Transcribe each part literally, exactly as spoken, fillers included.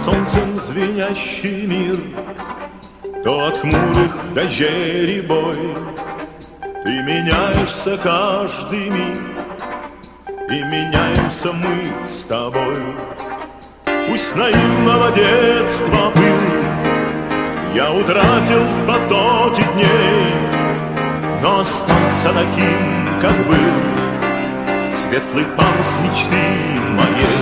солнцем звенящий мир, то от хмурых дождей бой. Ты меняешься каждый миг, и меняемся мы с тобой. Пусть наивного детства пыл я утратил в потоке дней, но остался таким, как был, светлый парус мечты моей.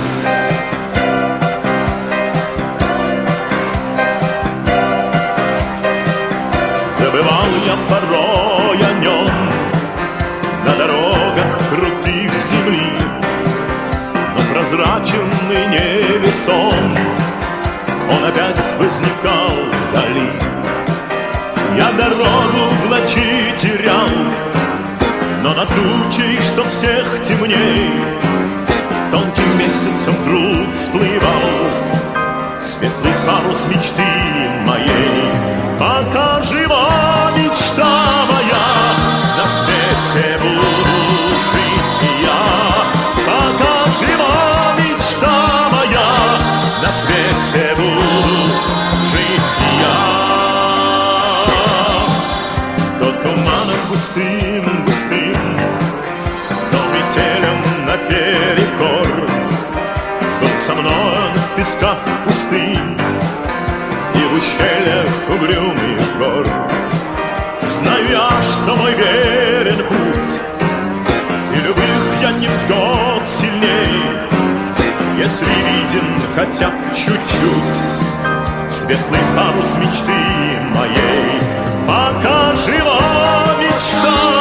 Забывал я порой о нем на дорогах крутых земли, но прозрачен и невесом он опять возникал вдали. Я дорогу в ночи терял, но над тучей, что всех темней, тонким месяцем вдруг всплывал светлый парус мечты моей. Пока жива мечта моя, на свете буду жить я. Пока жива мечта моя, на свете буду жить я. То туманом густым, густым, то метелем наперекор, то со мной в песках пустынь и в ущельях угрюмых гор. Знаю я, что мой верен путь, и любых я невзгод сильней, если виден хотя б чуть-чуть светлый парус мечты моей. Пока жива мечта